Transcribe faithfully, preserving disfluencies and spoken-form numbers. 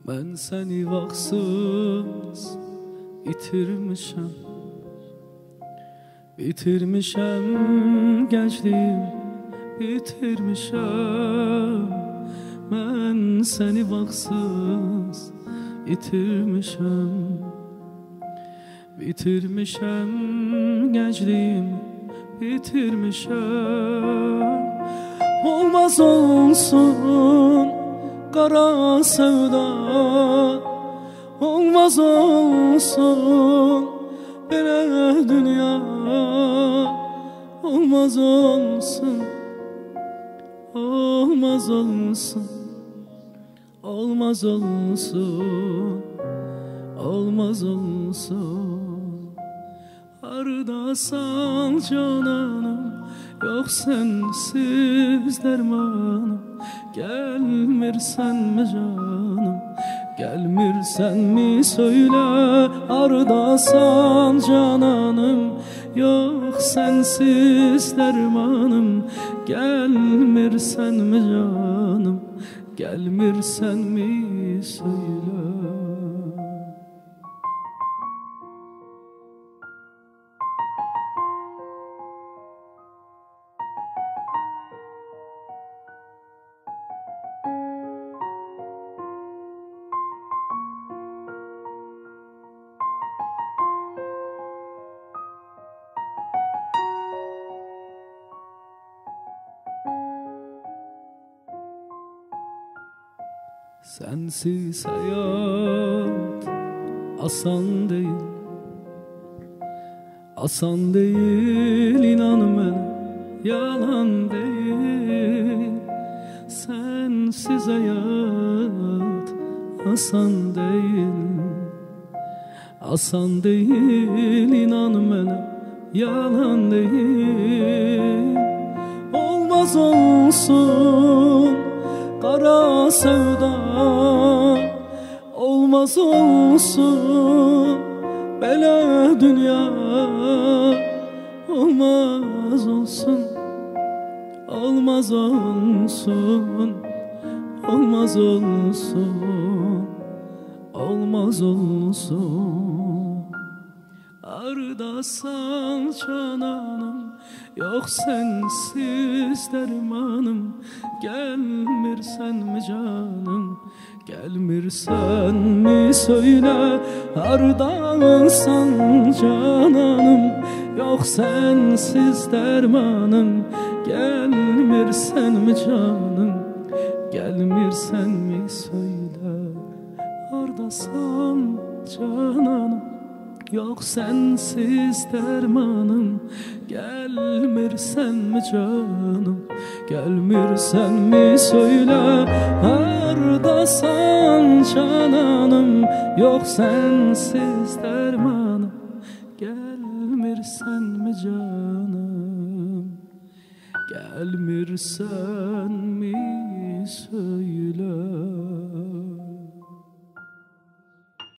Ben səni vaxtsız itirmişəm, bitirmişəm gəncliyim, bitirmişəm. Mən səni vaxtsız itirmişəm, bitirmişəm gəncliyim, bitirmişəm. Olmaz olsun qara sevda, olmaz olsun belə dünya, olmaz olsun, olmaz olsun, olmaz olsun, olmaz olsun. Hardasan cananım, yox sensiz dermanım. Gelmirsen mi canım, gelmirsen mi söyle. Hardasan cananım, yox sensiz dermanım. Gelmirsen mi canım, gelmirsen mi söyle. Sensiz hayat asan değil, asan değil, inan bana, yalan değil. Sensiz hayat asan değil, asan değil, inan bana, yalan değil. Olmaz olsun qara sevda, olmaz olsun belə dünya, olmaz olsun, olmaz olsun, olmaz olsun, olmaz olsun. Hardasan cananım, yox sensiz dermanım. Gelmirsen mi canım, gelmirsen mi söyle. Hardasan cananım, yox sensiz dermanım. Gelmirsen mi canım, gelmirsen mi söyle. Hardasan cananım, yox sensiz dermanım. Gelmirsen mi canım, gelmirsen mi söyle. Hardasan cananım, yox sensiz dermanım. Gelmirsen mi canım, gelmirsen mi söyle.